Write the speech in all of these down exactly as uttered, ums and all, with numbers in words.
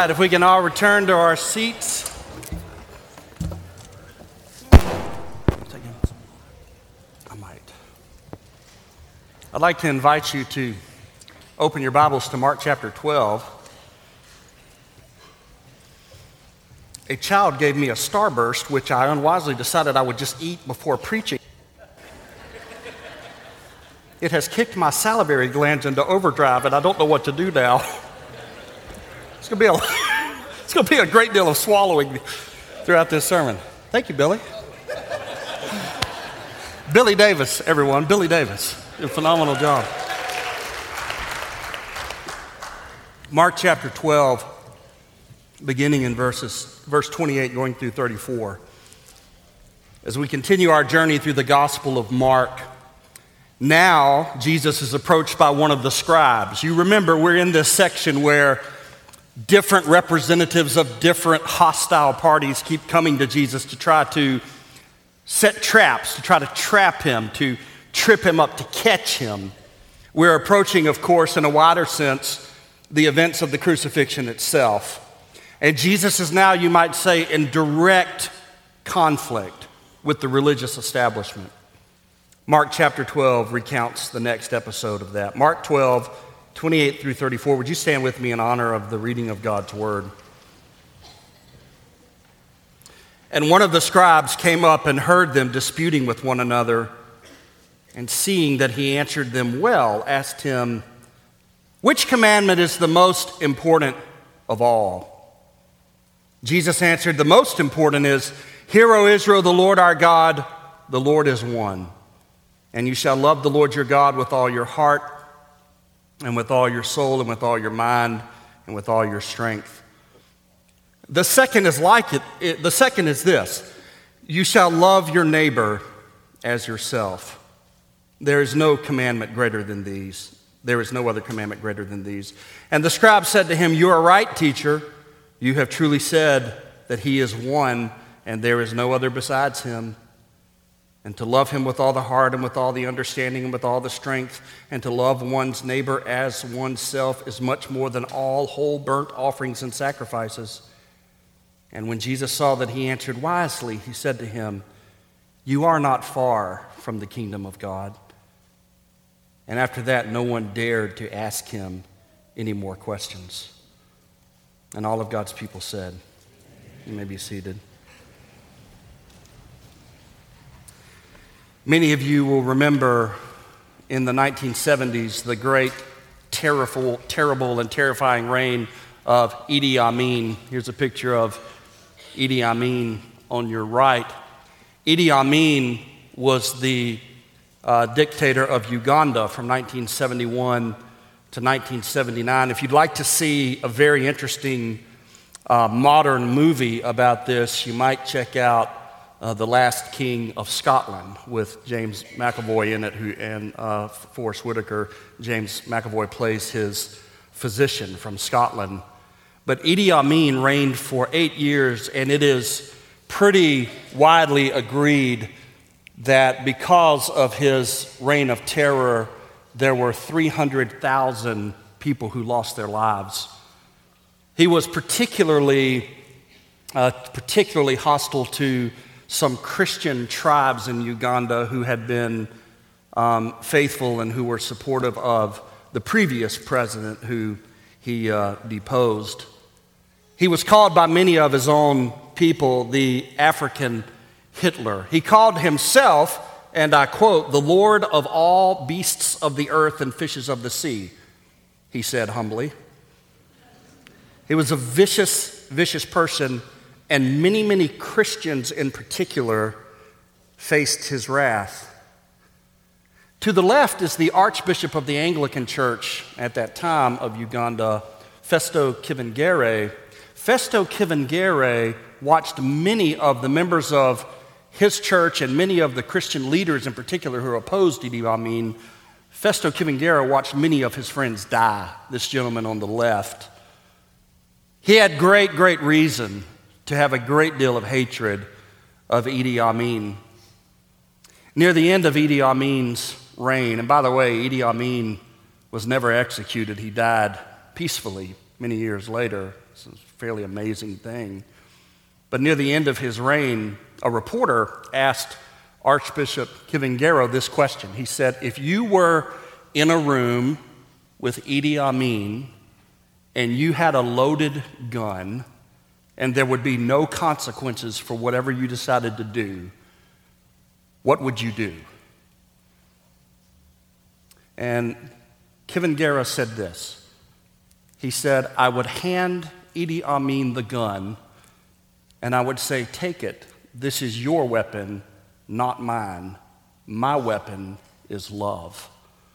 right, if we can all return to our seats. I might. I'd like to invite you to open your Bibles to Mark chapter twelve. A child gave me a Starburst, which I unwisely decided I would just eat before preaching. It has kicked my salivary glands into overdrive, and I don't know what to do now. It's going to be a, it's going to be a great deal of swallowing throughout this sermon. Thank you, Billy. Billy Davis, everyone. Billy Davis. A phenomenal job. Mark chapter twelve, beginning in verses, verse twenty-eight, going through thirty-four. As we continue our journey through the Gospel of Mark, now Jesus is approached by one of the scribes. You remember we're in this section where different representatives of different hostile parties keep coming to Jesus to try to set traps, to try to trap him, to trip him up, to catch him. We're approaching, of course, in a wider sense, the events of the crucifixion itself. And Jesus is now, you might say, in direct conflict with the religious establishment. Mark chapter twelve recounts the next episode of that. Mark twelve, twenty-eight through thirty-four. Would you stand with me in honor of the reading of God's word? And one of the scribes came up and heard them disputing with one another, and seeing that he answered them well, asked him, "Which commandment is the most important of all?" Jesus answered, "The most important is, 'Hear, O Israel, the Lord our God, the Lord is one. And you shall love the Lord your God with all your heart, and with all your soul, and with all your mind, and with all your strength.' The second is like it. it the second is this: you shall love your neighbor as yourself. There is no commandment greater than these. There is no other commandment greater than these." And the scribe said to him, "You are right, teacher. You have truly said that he is one, and there is no other besides him. And to love him with all the heart and with all the understanding and with all the strength, and to love one's neighbor as oneself is much more than all whole burnt offerings and sacrifices." And when Jesus saw that he answered wisely, he said to him, "You are not far from the kingdom of God." And after that, no one dared to ask him any more questions. And all of God's people said, you may be seated. Many of you will remember in the nineteen seventies the great, terrible, terrible and terrifying reign of Idi Amin. Here's a picture of Idi Amin on your right. Idi Amin was the uh, dictator of Uganda from nineteen seventy-one to nineteen seventy-nine. If you'd like to see a very interesting uh, modern movie about this, you might check out Uh, The Last King of Scotland with James McAvoy in it, who and uh, Forrest Whitaker. James McAvoy plays his physician from Scotland. But Idi Amin reigned for eight years, and it is pretty widely agreed that because of his reign of terror, there were three hundred thousand people who lost their lives. He was particularly, uh, particularly hostile to some Christian tribes in Uganda who had been um, faithful and who were supportive of the previous president who he uh, deposed. He was called by many of his own people the African Hitler. He called himself, and I quote, "the Lord of all beasts of the earth and fishes of the sea," he said humbly. He was a vicious, vicious person, and many, many Christians in particular faced his wrath. To the left is the Archbishop of the Anglican Church at that time of Uganda, Festo Kivengere. Festo Kivengere watched many of the members of his church and many of the Christian leaders in particular who opposed Idi Amin. Festo Kivengere watched many of his friends die, this gentleman on the left. He had great, great reason to have a great deal of hatred of Idi Amin. Near the end of Idi Amin's reign, and by the way, Idi Amin was never executed. He died peacefully many years later. It's a fairly amazing thing. But near the end of his reign, a reporter asked Archbishop Kivangaro this question. He said, if you were in a room with Idi Amin and you had a loaded gun and there would be no consequences for whatever you decided to do, what would you do? And Kivangaro said this. He said, I would hand Idi Amin the gun and I would say, take it. This is your weapon, not mine. My weapon is love.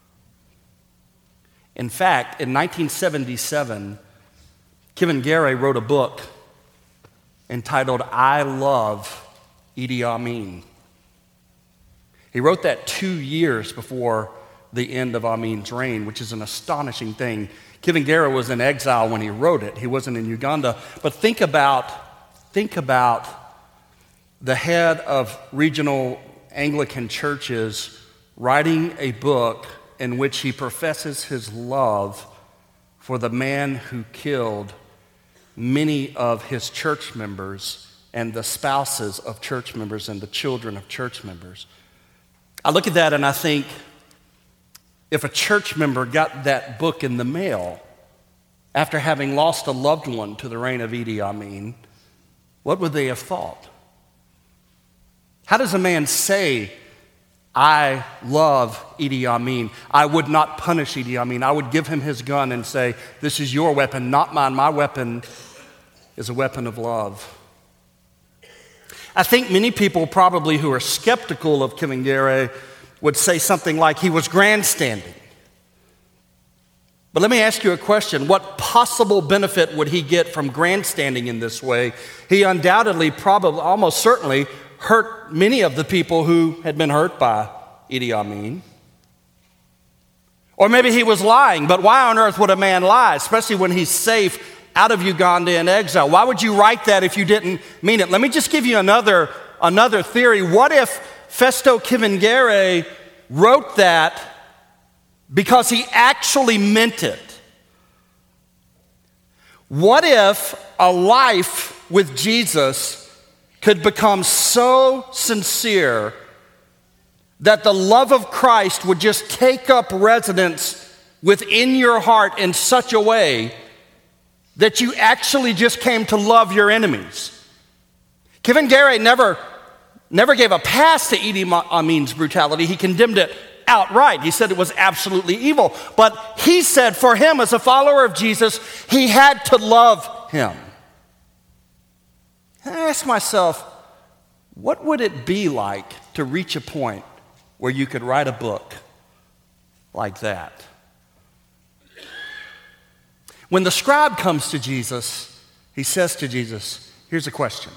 In fact, in nineteen seventy-seven, Kivangaro wrote a book entitled I Love Idi Amin. He wrote that two years before the end of Amin's reign, which is an astonishing thing. Kivangaro was in exile when he wrote it. He wasn't in Uganda. But think about, think about the head of regional Anglican churches writing a book in which he professes his love for the man who killed many of his church members and the spouses of church members and the children of church members. I look at that and I think, if a church member got that book in the mail after having lost a loved one to the reign of Idi Amin, what would they have thought? How does a man say, I love Idi Amin. I would not punish Idi Amin. I would give him his gun and say, this is your weapon, not mine. My weapon is a weapon of love. I think many people probably who are skeptical of Kivangaro would say something like he was grandstanding. But let me ask you a question. What possible benefit would he get from grandstanding in this way? He undoubtedly, probably, almost certainly hurt many of the people who had been hurt by Idi Amin. Or maybe he was lying, but why on earth would a man lie, especially when he's safe out of Uganda in exile? Why would you write that if you didn't mean it? Let me just give you another, another theory. What if Festo Kivangaro wrote that because he actually meant it? What if a life with Jesus could become so sincere that the love of Christ would just take up residence within your heart in such a way that you actually just came to love your enemies? Kivangaro never, never gave a pass to Idi Amin's brutality. He condemned it outright. He said it was absolutely evil. But he said for him, as a follower of Jesus, he had to love him. And I ask myself, what would it be like to reach a point where you could write a book like that? When the scribe comes to Jesus, he says to Jesus, here's a question.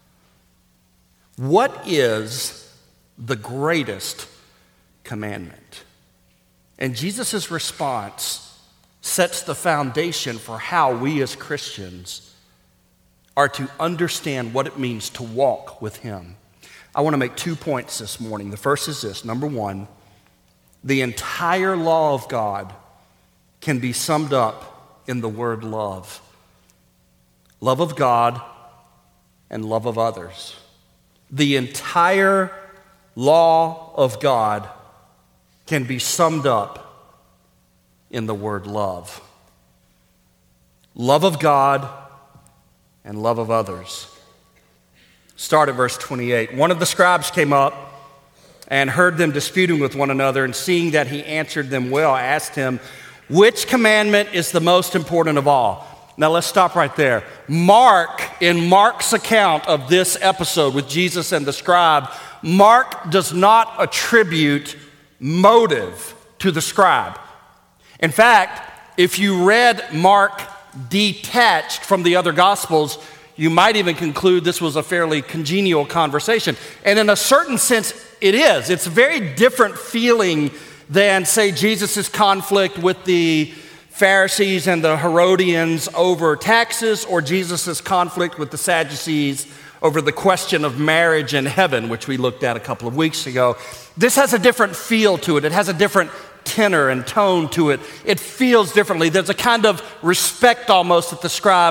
What is the greatest commandment? And Jesus' response sets the foundation for how we as Christians are to understand what it means to walk with him. I want to make two points this morning. The first is this. Number one, the entire law of God can be summed up in the word love. Love of God and love of others. The entire law of God can be summed up in the word love. Love of God and love of others. Start at verse twenty-eight. One of the scribes came up and heard them disputing with one another, and seeing that he answered them well, asked him, which commandment is the most important of all? Now let's stop right there. Mark, in Mark's account of this episode with Jesus and the scribe, Mark does not attribute motive to the scribe. In fact, if you read Mark detached from the other Gospels, you might even conclude this was a fairly congenial conversation. And in a certain sense, it is. It's a very different feeling than, say, Jesus' conflict with the Pharisees and the Herodians over taxes, or Jesus' conflict with the Sadducees over the question of marriage and heaven, which we looked at a couple of weeks ago. This has a different feel to it. It has a different tenor and tone to it. It feels differently. There's a kind of respect almost that the scribe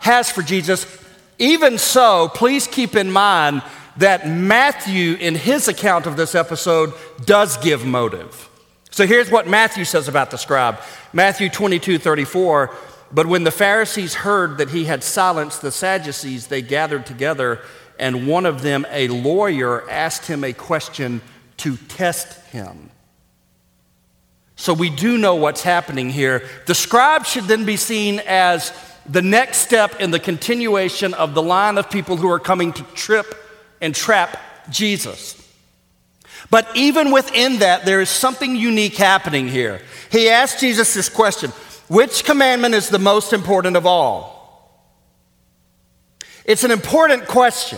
has for Jesus. Even so, please keep in mind that Matthew, in his account of this episode, does give motive. So here's what Matthew says about the scribe. Matthew twenty-two thirty-four, but when the Pharisees heard that he had silenced the Sadducees, they gathered together, and one of them, a lawyer, asked him a question to test him. So we do know what's happening here. The scribe should then be seen as the next step in the continuation of the line of people who are coming to trip and trap Jesus. But even within that, there is something unique happening here. He asked Jesus this question: which commandment is the most important of all? It's an important question.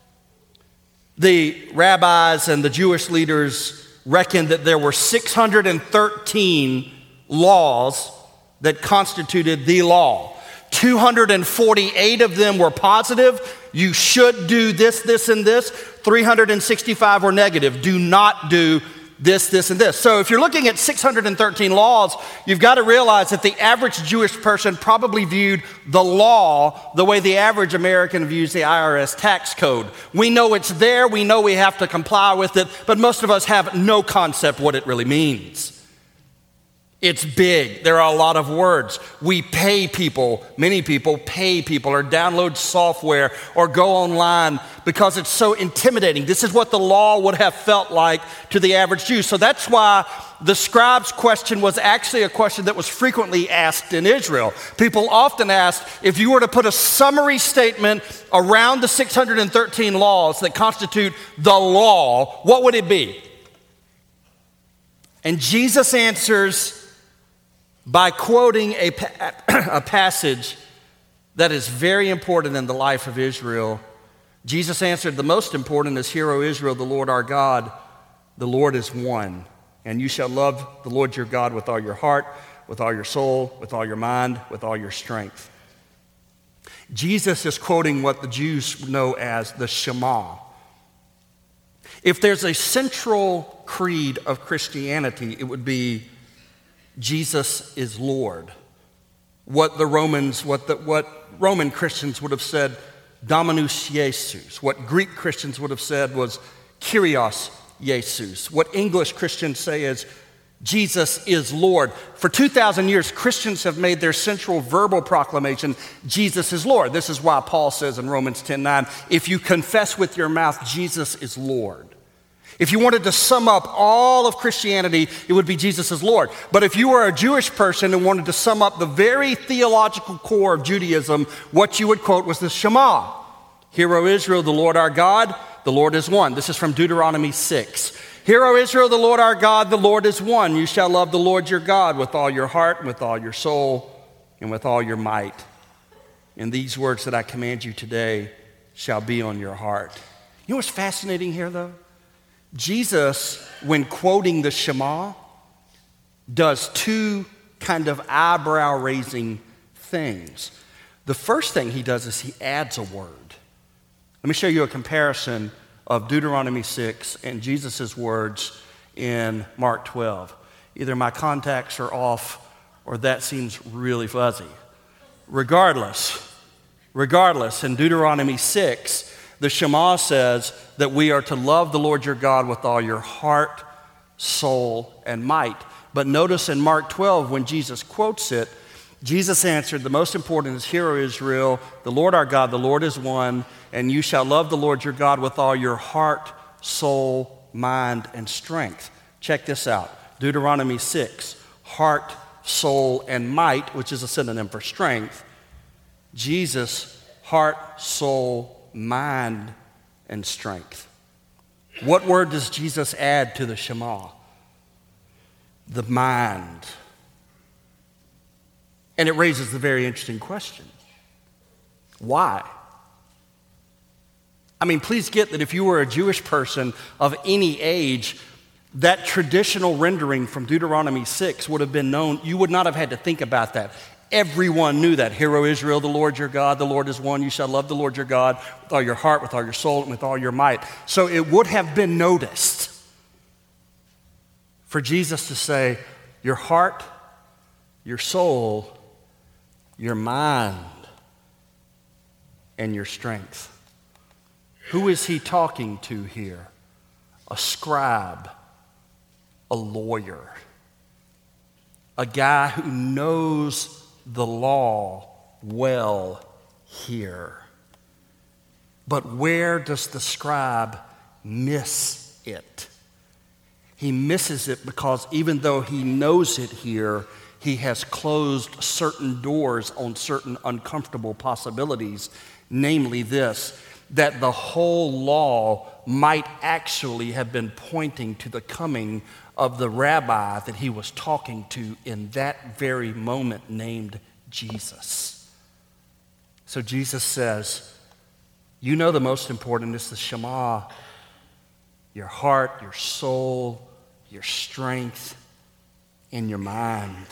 The rabbis and the Jewish leaders reckoned that there were six hundred thirteen laws that constituted the law. two hundred forty-eight of them were positive. You should do this, this, and this. three hundred sixty-five were negative. Do not do this, this, and this. So if you're looking at six hundred thirteen laws, you've got to realize that the average Jewish person probably viewed the law the way the average American views the I R S tax code. We know it's there, we know we have to comply with it, but most of us have no concept what it really means. It's big. There are a lot of words. We pay people, many people pay people or download software or go online because it's so intimidating. This is what the law would have felt like to the average Jew. So that's why the scribe's question was actually a question that was frequently asked in Israel. People often asked, if you were to put a summary statement around the six hundred thirteen laws that constitute the law, what would it be? And Jesus answers by quoting a, a passage that is very important in the life of Israel. Jesus answered, the most important is, Hear, O Israel, the Lord our God, the Lord is one. And you shall love the Lord your God with all your heart, with all your soul, with all your mind, with all your strength. Jesus is quoting what the Jews know as the Shema. If there's a central creed of Christianity, it would be Jesus is Lord. What the Romans, what the, what Roman Christians would have said, Dominus Jesus. What Greek Christians would have said was Kyrios Jesus. What English Christians say is Jesus is Lord. For two thousand years, Christians have made their central verbal proclamation, Jesus is Lord. This is why Paul says in Romans ten nine, if you confess with your mouth Jesus is Lord. If you wanted to sum up all of Christianity, it would be Jesus is Lord. But if you were a Jewish person and wanted to sum up the very theological core of Judaism, what you would quote was the Shema. Hear, O Israel, the Lord our God, the Lord is one. This is from Deuteronomy six. Hear, O Israel, the Lord our God, the Lord is one. You shall love the Lord your God with all your heart, and with all your soul, and with all your might. And these words that I command you today shall be on your heart. You know what's fascinating here, though? Jesus, when quoting the Shema, does two kind of eyebrow-raising things. The first thing he does is he adds a word. Let me show you a comparison of Deuteronomy six and Jesus' words in Mark twelve. Either my contacts are off or that seems really fuzzy. Regardless, regardless, in Deuteronomy six, the Shema says that we are to love the Lord your God with all your heart, soul, and might. But notice in Mark twelve, when Jesus quotes it, Jesus answered, the most important is, Hear, O Israel, the Lord our God, the Lord is one, and you shall love the Lord your God with all your heart, soul, mind, and strength. Check this out. Deuteronomy six, heart, soul, and might, which is a synonym for strength. Jesus, heart, soul, mind, and strength. What word does Jesus add to the Shema? The mind. And it raises the very interesting question. Why? I mean, please get that if you were a Jewish person of any age, that traditional rendering from Deuteronomy six would have been known. You would not have had to think about that. Everyone knew that. Hear, O Israel, the Lord your God, the Lord is one. You shall love the Lord your God with all your heart, with all your soul, and with all your might. So it would have been noticed for Jesus to say, your heart, your soul, your mind, and your strength. Who is he talking to here? A scribe, a lawyer, a guy who knows the law well here. But where does the scribe miss it? He misses it because even though he knows it here, he has closed certain doors on certain uncomfortable possibilities, namely this, that the whole law might actually have been pointing to the coming of the rabbi that he was talking to in that very moment, named Jesus. So Jesus says, you know the most important is the Shema, your heart, your soul, your strength, and your mind.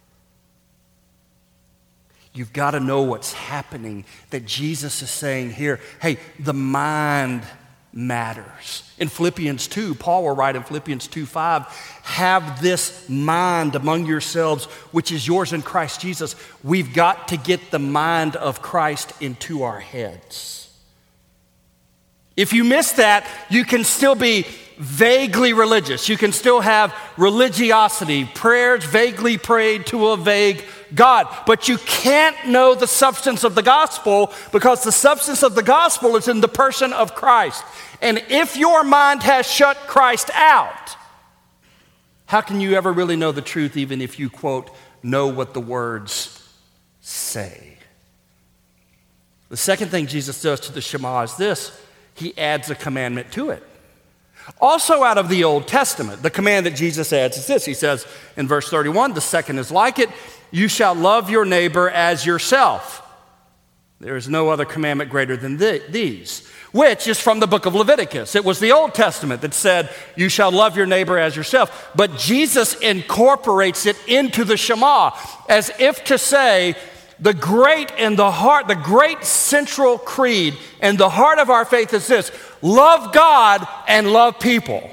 You've got to know what's happening, that Jesus is saying here, hey, the mind matters. In Philippians two, Paul will write in Philippians two five, have this mind among yourselves, which is yours in Christ Jesus. We've got to get the mind of Christ into our heads. If you miss that, you can still be vaguely religious. You can still have religiosity, prayers vaguely prayed to a vague God. But you can't know the substance of the gospel because the substance of the gospel is in the person of Christ. And if your mind has shut Christ out, how can you ever really know the truth even if you, quote, know what the words say? The second thing Jesus does to the Shema is this. He adds a commandment to it. Also out of the Old Testament, the command that Jesus adds is this. He says in verse thirty-one, the second is like it, you shall love your neighbor as yourself. There is no other commandment greater than th- these, which is from the book of Leviticus. It was the Old Testament that said, you shall love your neighbor as yourself. But Jesus incorporates it into the Shema as if to say, the great and the heart, the great central creed and the heart of our faith is this: love God and love people.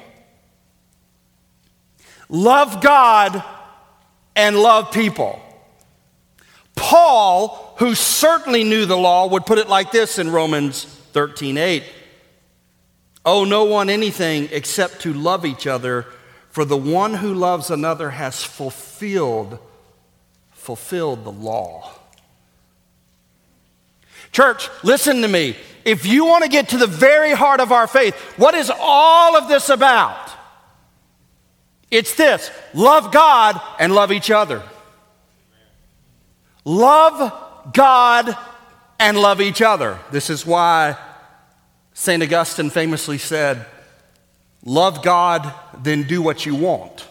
Love God and love people. Paul, who certainly knew the law, would put it like this in Romans thirteen eight. Owe no one anything except to love each other, for the one who loves another has fulfilled, fulfilled the law. Church, listen to me. If you want to get to the very heart of our faith, what is all of this about? It's this: love God and love each other. Love God and love each other. This is why Saint Augustine famously said, love God, then do what you want.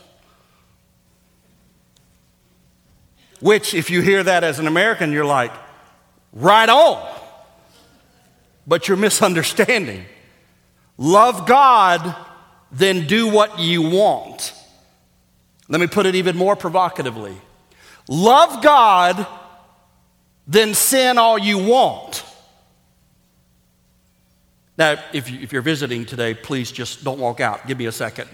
Which, if you hear that as an American, you're like, right on. But you're misunderstanding. Love God, then do what you want. Let me put it even more provocatively. Love God, then sin all you want. Now, if, you, if you're visiting today, please just don't walk out. Give me a second.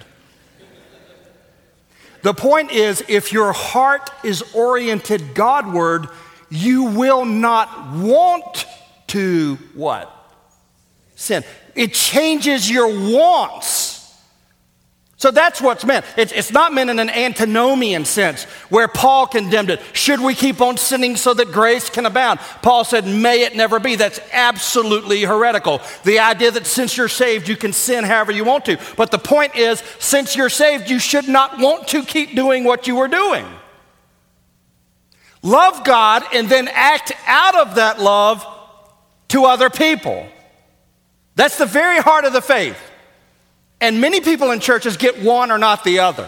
The point is, if your heart is oriented Godward, you will not want to what? Sin. It changes your wants. So that's what's meant. It's, it's not meant in an antinomian sense where Paul condemned it. Should we keep on sinning so that grace can abound? Paul said, may it never be. That's absolutely heretical. The idea that since you're saved, you can sin however you want to. But the point is, since you're saved, you should not want to keep doing what you were doing. Love God and then act out of that love to other people. That's the very heart of the faith. And many people in churches get one or not the other.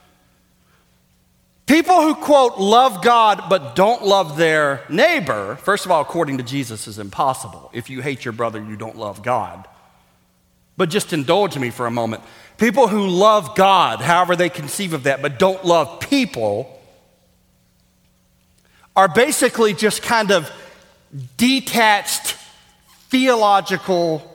People who, quote, love God but don't love their neighbor, first of all, according to Jesus, is impossible. If you hate your brother, you don't love God. But just indulge me for a moment. People who love God, however they conceive of that, but don't love people, are basically just kind of detached theological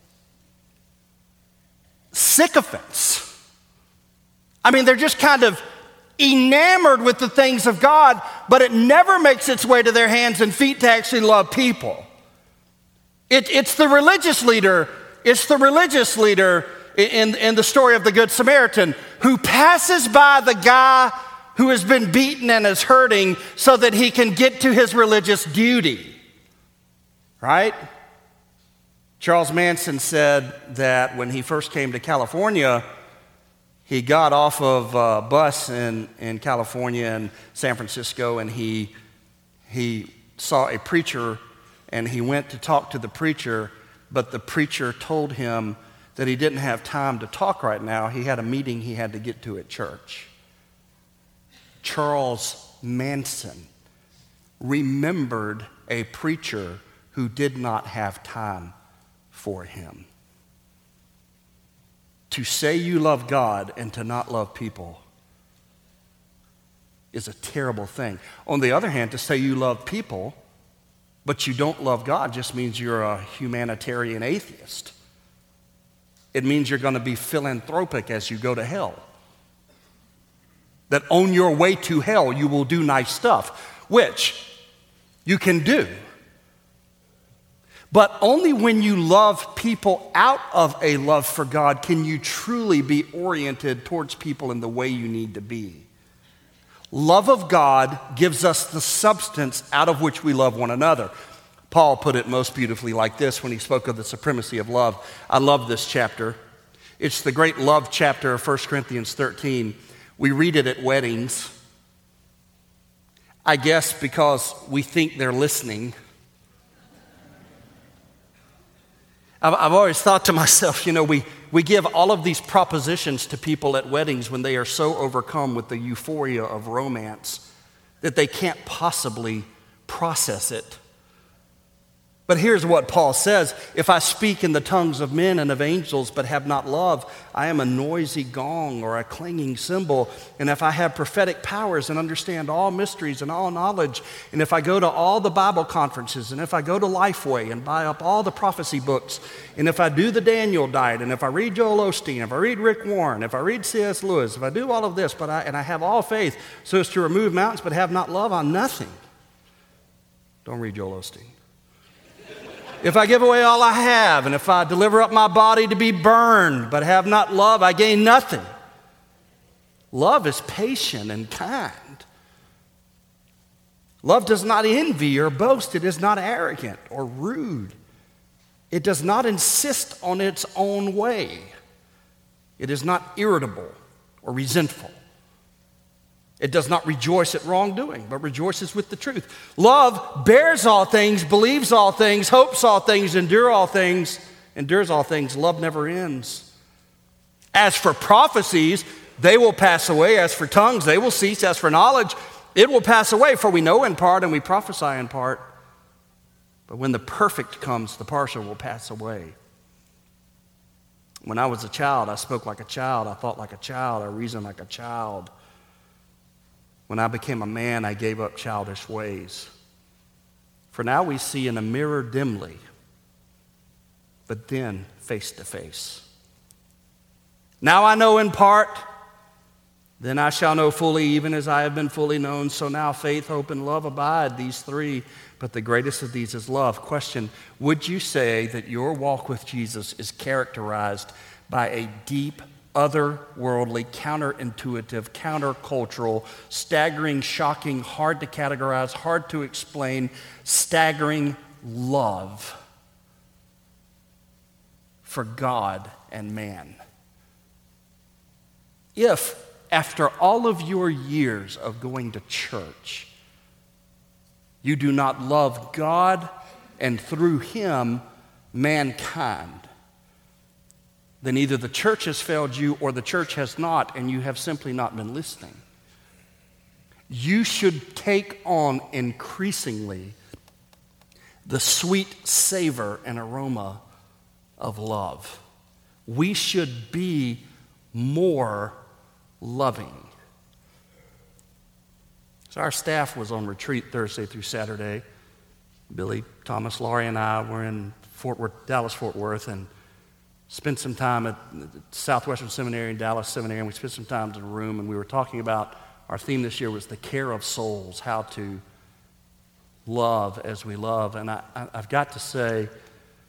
sycophants. I mean, they're just kind of enamored with the things of God, but it never makes its way to their hands and feet to actually love people. It, it's the religious leader, it's the religious leader in, in the story of the Good Samaritan who passes by the guy who has been beaten and is hurting so that he can get to his religious duty. Right? Charles Manson said that when he first came to California, he got off of a bus in, in California and San Francisco, and he, he saw a preacher, and he went to talk to the preacher, but the preacher told him that he didn't have time to talk right now. He had a meeting he had to get to at church. Charles Manson remembered a preacher who did not have time for him. To say you love God and to not love people is a terrible thing. On the other hand, to say you love people but you don't love God just means you're a humanitarian atheist. It means you're going to be philanthropic as you go to hell. That on your way to hell, you will do nice stuff, which you can do. But only when you love people out of a love for God can you truly be oriented towards people in the way you need to be. Love of God gives us the substance out of which we love one another. Paul put it most beautifully like this when he spoke of the supremacy of love. I love this chapter. It's the great love chapter of First Corinthians thirteen. We read it at weddings, I guess because we think they're listening. I've, I've always thought to myself, you know, we, we give all of these propositions to people at weddings when they are so overcome with the euphoria of romance that they can't possibly process it. But here's what Paul says: if I speak in the tongues of men and of angels but have not love, I am a noisy gong or a clanging cymbal. And if I have prophetic powers and understand all mysteries and all knowledge, and if I go to all the Bible conferences, and if I go to Lifeway and buy up all the prophecy books, and if I do the Daniel diet, and if I read Joel Osteen, if I read Rick Warren, if I read C S Lewis, if I do all of this, but I, and I have all faith so as to remove mountains but have not love, I'm nothing. Don't read Joel Osteen. If I give away all I have, and if I deliver up my body to be burned, but have not love, I gain nothing. Love is patient and kind. Love does not envy or boast. It is not arrogant or rude. It does not insist on its own way. It is not irritable or resentful. It does not rejoice at wrongdoing, but rejoices with the truth. Love bears all things, believes all things, hopes all things, endure all things, endures all things. Love never ends. As for prophecies, they will pass away. As for tongues, they will cease. As for knowledge, it will pass away. For we know in part and we prophesy in part. But when the perfect comes, the partial will pass away. When I was a child, I spoke like a child. I thought like a child. I reasoned like a child. When I became a man, I gave up childish ways. For now we see in a mirror dimly, but then face to face. Now I know in part, then I shall know fully, even as I have been fully known. So now faith, hope, and love abide, these three, but the greatest of these is love. Question: would you say that your walk with Jesus is characterized by a deep, otherworldly, counterintuitive, countercultural, staggering, shocking, hard to categorize, hard to explain, staggering love for God and man? If, after all of your years of going to church, you do not love God and through Him, mankind, then either the church has failed you or the church has not, and you have simply not been listening. You should take on increasingly the sweet savor and aroma of love. We should be more loving. So our staff was on retreat Thursday through Saturday. Billy, Thomas, Laurie, and I were in Fort Worth, Dallas, Fort Worth, and spent some time at Southwestern Seminary and Dallas Seminary, and we spent some time in a room, and we were talking about, our theme this year was the care of souls, how to love as we love. And I, I've got to say,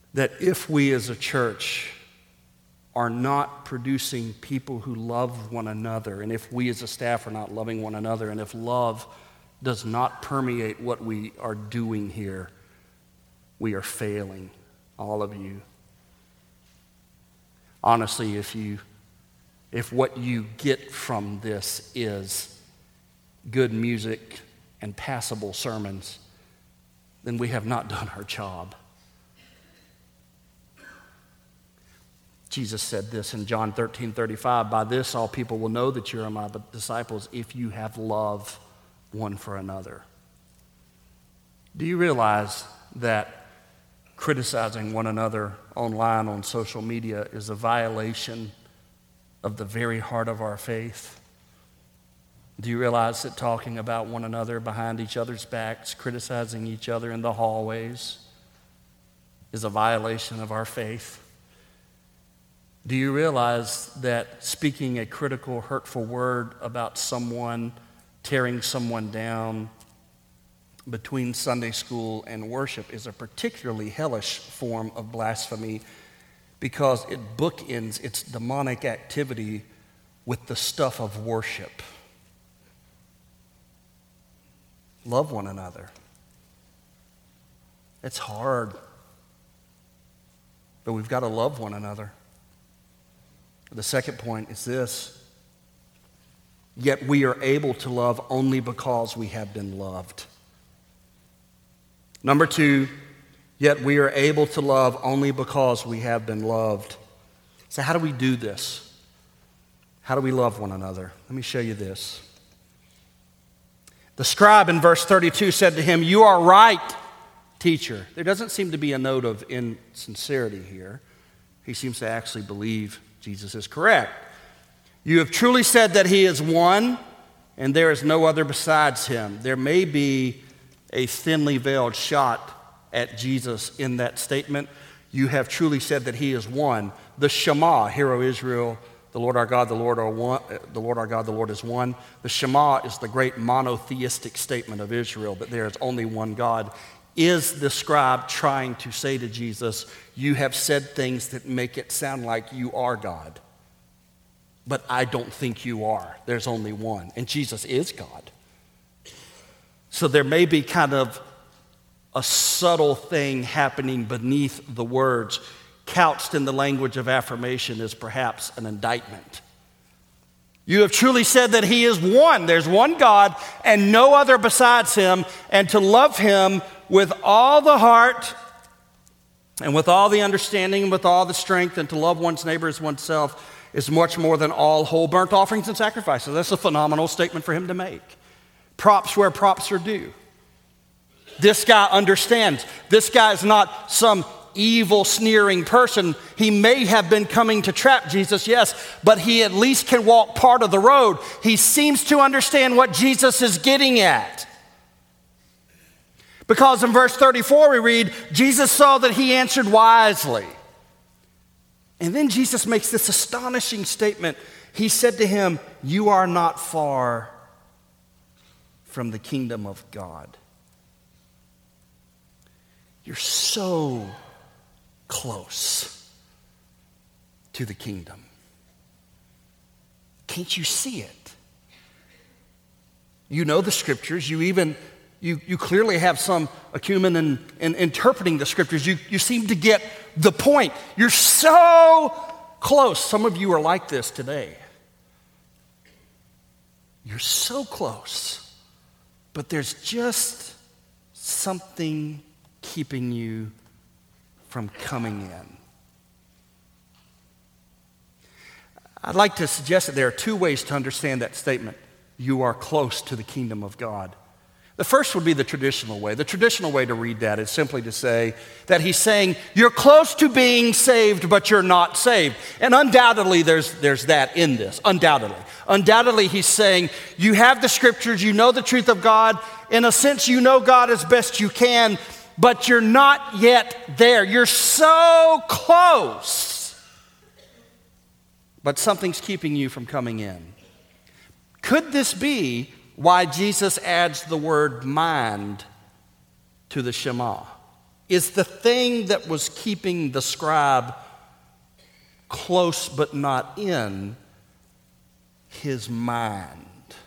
that if we as a church are not producing people who love one another, and if we as a staff are not loving one another, and if love does not permeate what we are doing here, we are failing, all of you. Honestly, if you, if what you get from this is good music and passable sermons, then we have not done our job. Jesus said this in John thirteen thirty-five, "By this all people will know that you are my disciples if you have love one for another." Do you realize that criticizing one another online on social media is a violation of the very heart of our faith? Do you realize that talking about one another behind each other's backs, criticizing each other in the hallways, is a violation of our faith? Do you realize that speaking a critical, hurtful word about someone, tearing someone down between Sunday school and worship is a particularly hellish form of blasphemy because it bookends its demonic activity with the stuff of worship? Love one another. It's hard, but we've got to love one another. The second point is this: yet we are able to love only because we have been loved. Number two, yet we are able to love only because we have been loved. So how do we do this? How do we love one another? Let me show you this. The scribe in verse thirty-two said to him, "You are right, teacher." There doesn't seem to be a note of insincerity here. He seems to actually believe Jesus is correct. "You have truly said that he is one, and there is no other besides him." There may be a thinly veiled shot at Jesus in that statement. You have truly said that he is one. The Shema, "Hear, O Israel, the Lord our God, the Lord our one, the Lord our God, the Lord is one." The Shema is the great monotheistic statement of Israel, that there is only one God. Is the scribe trying to say to Jesus, you have said things that make it sound like you are God, but I don't think you are. There's only one, and Jesus is God. So there may be kind of a subtle thing happening beneath the words, couched in the language of affirmation as perhaps an indictment. You have truly said that he is one. There's one God and no other besides him, and to love him with all the heart and with all the understanding and with all the strength, and to love one's neighbor as oneself is much more than all whole burnt offerings and sacrifices. That's a phenomenal statement for him to make. Props where props are due. This guy understands. This guy is not some evil, sneering person. He may have been coming to trap Jesus, yes, but he at least can walk part of the road. He seems to understand what Jesus is getting at. Because in verse thirty-four we read, Jesus saw that he answered wisely. And then Jesus makes this astonishing statement. He said to him, "You are not far from the kingdom of God." You're so close to the kingdom. Can't you see it? You know the scriptures. You even, you, you clearly have some acumen in, in interpreting the scriptures. You, you seem to get the point. You're so close. Some of you are like this today. You're so close, but there's just something keeping you from coming in. I'd like to suggest that there are two ways to understand that statement. You are close to the kingdom of God. The first would be the traditional way. The traditional way to read that is simply to say that he's saying you're close to being saved, but you're not saved. And undoubtedly there's, there's that in this, undoubtedly. Undoubtedly he's saying you have the scriptures, you know the truth of God. In a sense, you know God as best you can, but you're not yet there. You're so close, but something's keeping you from coming in. Could this be why Jesus adds the word mind to the Shema? is the thing that was keeping the scribe close but not in his mind.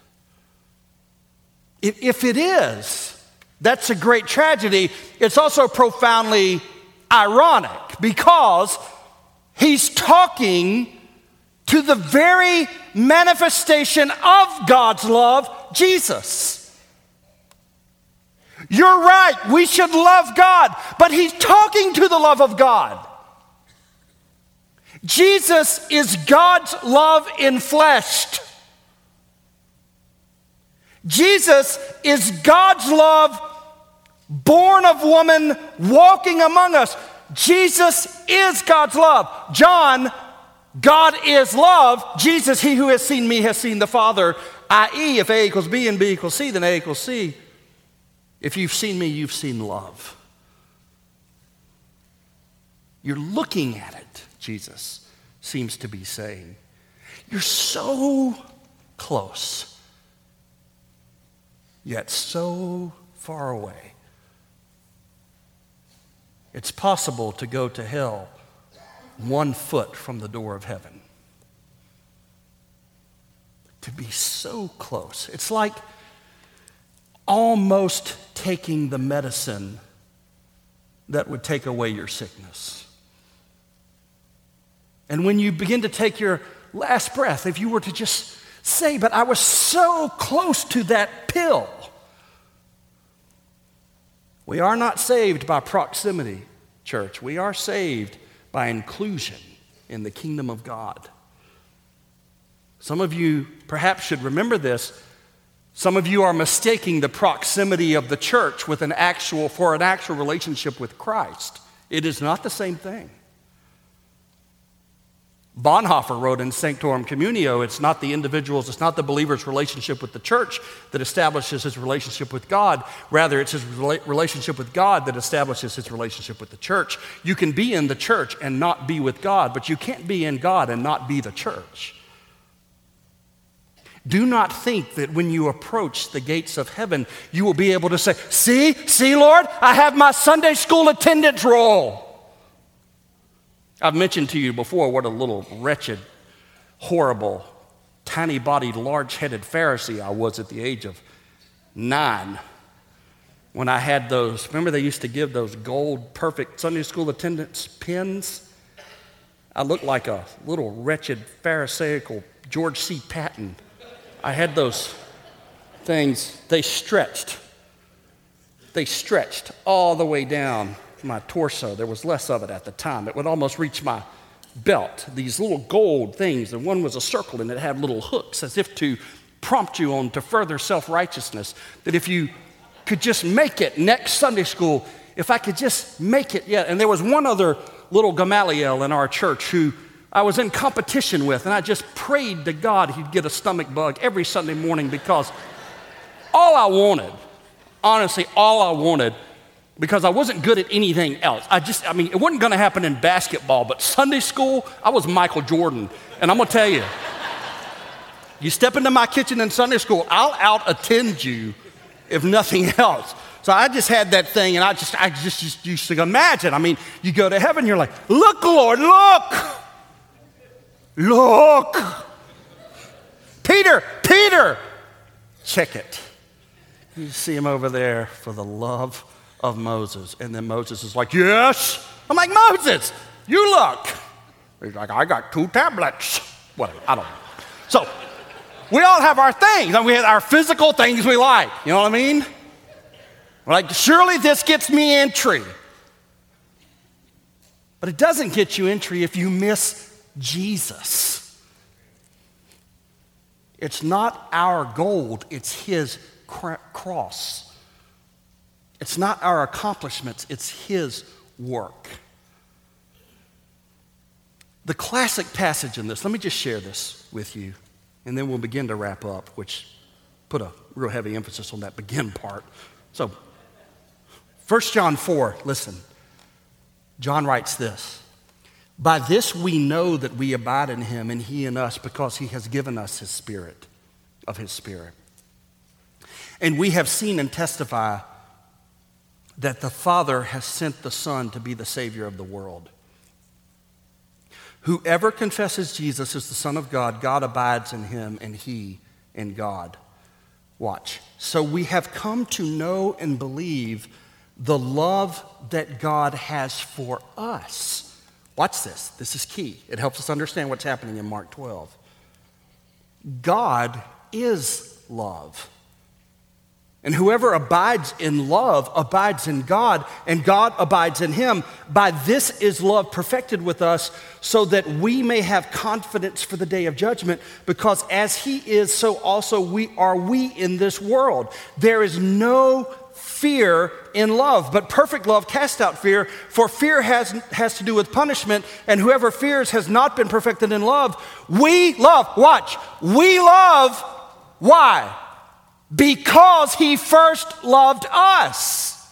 If, if it is, that's a great tragedy. It's also profoundly ironic because he's talking to the very manifestation of God's love, Jesus. You're right, we should love God, but he's talking to the love of God. Jesus is God's love enfleshed. Jesus is God's love born of woman, walking among us. Jesus is God's love. John, God is love. Jesus, he who has seen me has seen the Father, that is, if A equals B and B equals C, then A equals C. If you've seen me, you've seen love. You're looking at it, Jesus seems to be saying. You're so close, yet so far away. It's possible to go to hell one foot from the door of heaven. To be so close. It's like almost taking the medicine that would take away your sickness. And when you begin to take your last breath, if you were to just say, but I was so close to that pill. We are not saved by proximity, church. We are saved by inclusion in the kingdom of God. Some of you perhaps should remember this. Some of you are mistaking the proximity of the church with an actual, for an actual relationship with Christ. It is not the same thing. Bonhoeffer wrote in Sanctorum Communio, it's not the individual's, it's not the believer's relationship with the church that establishes his relationship with God. Rather, it's his rela- relationship with God that establishes his relationship with the church. You can be in the church and not be with God, but you can't be in God and not be the church. Do not think that when you approach the gates of heaven, you will be able to say, see, see, Lord, I have my Sunday school attendance roll. I've mentioned to you before what a little wretched, horrible, tiny-bodied, large-headed Pharisee I was at the age of nine when I had those, remember they used to give those gold, perfect Sunday school attendance pins? I looked like a little wretched, pharisaical George C. Patton. I had those things, they stretched. They stretched all the way down my torso. There was less of it at the time. It would almost reach my belt. These little gold things, and one was a circle and it had little hooks as if to prompt you on to further self-righteousness. That if you could just make it next Sunday school, if I could just make it yet. And there was one other little Gamaliel in our church who I was in competition with, and I just prayed to God he'd get a stomach bug every Sunday morning because all I wanted, honestly, all I wanted, because I wasn't good at anything else. I just, I mean, it wasn't going to happen in basketball, but Sunday school, I was Michael Jordan. And I'm going to tell you, you step into my kitchen in Sunday school, I'll out-attend you if nothing else. So I just had that thing, and I just, I just, just used to imagine. I mean, you go to heaven, you're like, look, Lord, look. Look. Peter, Peter. Check it. You see him over there for the love of Moses. And then Moses is like, yes. I'm like, Moses, you look. He's like, I got two tablets. Whatever, I don't know. So we all have our things. And we have our physical things we like. You know what I mean? We're like, surely this gets me entry. But it doesn't get you entry if you miss Jesus. It's not our gold, it's his cr- cross. It's not our accomplishments, it's his work. The classic passage in this, let me just share this with you, and then we'll begin to wrap up, which put a real heavy emphasis on that begin part. So, First John four, listen. John writes this. By this we know that we abide in him and he in us because he has given us his spirit, of his spirit. And we have seen and testify that the Father has sent the Son to be the Savior of the world. Whoever confesses Jesus as the Son of God, God abides in him and he in God. Watch. So we have come to know and believe the love that God has for us. Watch this. This is key. It helps us understand what's happening in Mark twelve. God is love. And whoever abides in love abides in God, and God abides in him. By this is love perfected with us, so that we may have confidence for the day of judgment, because as he is, so also we are we in this world. There is no fear in love, but perfect love casts out fear, for fear has, has to do with punishment, and whoever fears has not been perfected in love. We love, watch, we love, why? Because he first loved us.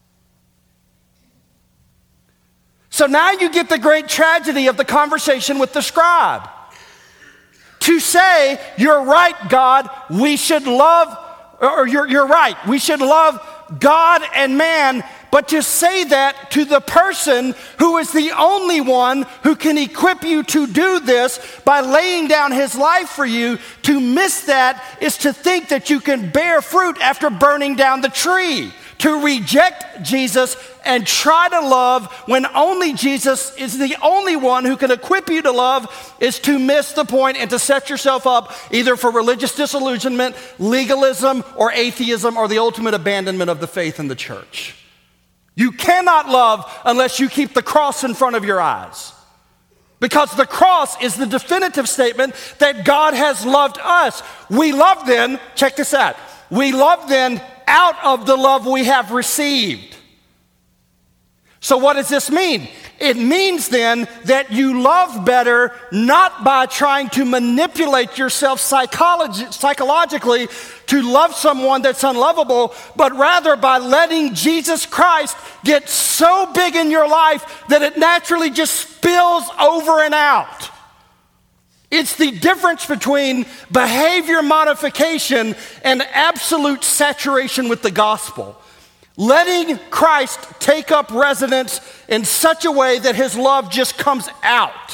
So now you get the great tragedy of the conversation with the scribe. To say, you're right, God, we should love, or you're, you're right, we should love God and man, but to say that to the person who is the only one who can equip you to do this by laying down his life for you, to miss that is to think that you can bear fruit after burning down the tree. To reject Jesus and try to love when only Jesus is the only one who can equip you to love is to miss the point and to set yourself up either for religious disillusionment, legalism, or atheism, or the ultimate abandonment of the faith in the church. You cannot love unless you keep the cross in front of your eyes. Because the cross is the definitive statement that God has loved us. We love then, check this out, we love then out of the love we have received. So what does this mean? It means then that you love better not by trying to manipulate yourself psychologi- psychologically to love someone that's unlovable, but rather by letting Jesus Christ get so big in your life that it naturally just spills over and out. It's the difference between behavior modification and absolute saturation with the gospel. Letting Christ take up residence in such a way that his love just comes out.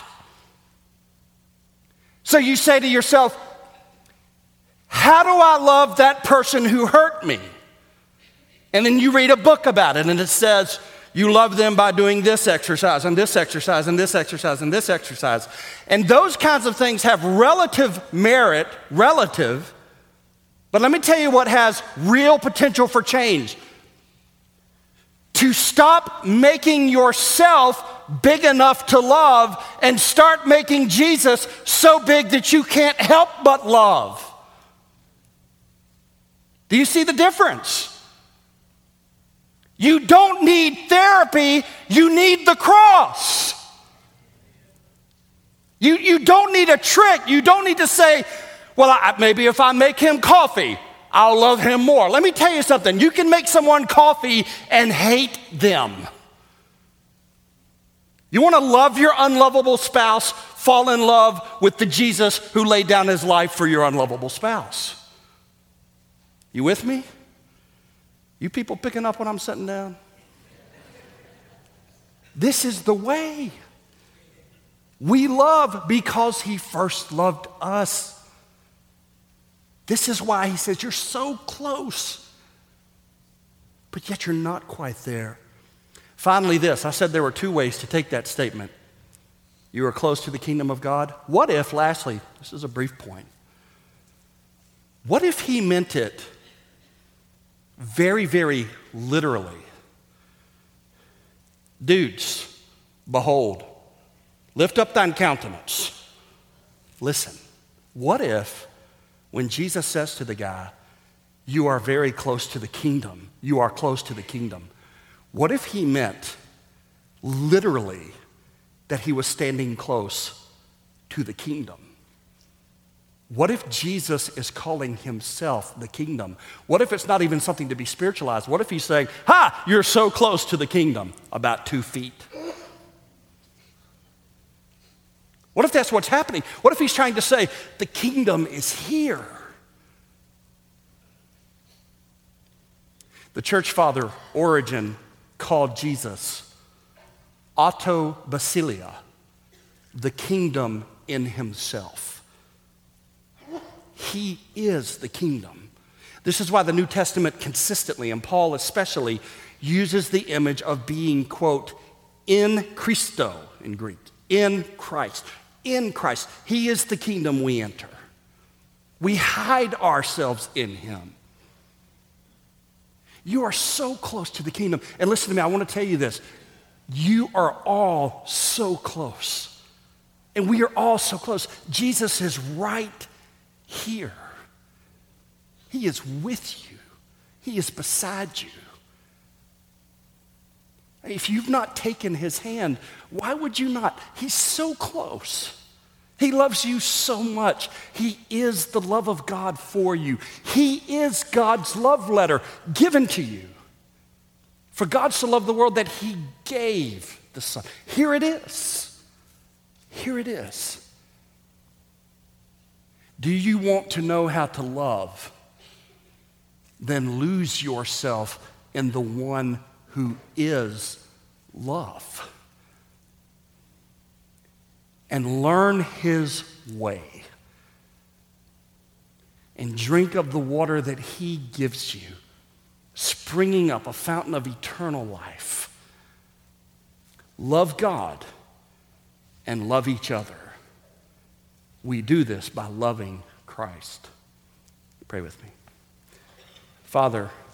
So you say to yourself, how do I love that person who hurt me? And then you read a book about it and it says, you love them by doing this exercise and this exercise and this exercise and this exercise. And those kinds of things have relative merit, relative, but let me tell you what has real potential for change. To stop making yourself big enough to love and start making Jesus so big that you can't help but love. Do you see the difference? You don't need therapy, you need the cross. You, you don't need a trick. You don't need to say, well, I, maybe if I make him coffee, I'll love him more. Let me tell you something. You can make someone coffee and hate them. You want to love your unlovable spouse? Fall in love with the Jesus who laid down his life for your unlovable spouse. You with me? You people picking up when I'm sitting down? This is the way. We love because he first loved us. This is why he says, you're so close, but yet you're not quite there. Finally, this. I said there were two ways to take that statement. You are close to the kingdom of God. What if, lastly, this is a brief point, what if he meant it very, very literally? Dudes, behold, lift up thine countenance. Listen, what if when Jesus says to the guy, you are very close to the kingdom, you are close to the kingdom, what if he meant literally that he was standing close to the kingdom? What if Jesus is calling himself the kingdom? What if it's not even something to be spiritualized? What if he's saying, ha, you're so close to the kingdom, about two feet? What if that's what's happening? What if he's trying to say, the kingdom is here? The church father Origen called Jesus Auto Basilia, the kingdom in himself. He is the kingdom. This is why the New Testament consistently, and Paul especially, uses the image of being, quote, in Christo in Greek, in Christ. In Christ. He is the kingdom we enter. We hide ourselves in him. You are so close to the kingdom. And listen to me, I want to tell you this. You are all so close. And we are all so close. Jesus is right here. He is with you. He is beside you. If you've not taken his hand, why would you not? He's so close. He loves you so much. He is the love of God for you. He is God's love letter given to you. For God so loved the world that he gave the Son. Here it is. Here it is. Do you want to know how to love? Then lose yourself in the one who is love. And learn his way. And drink of the water that he gives you, springing up a fountain of eternal life. Love God and love each other. We do this by loving Christ. Pray with me. Father,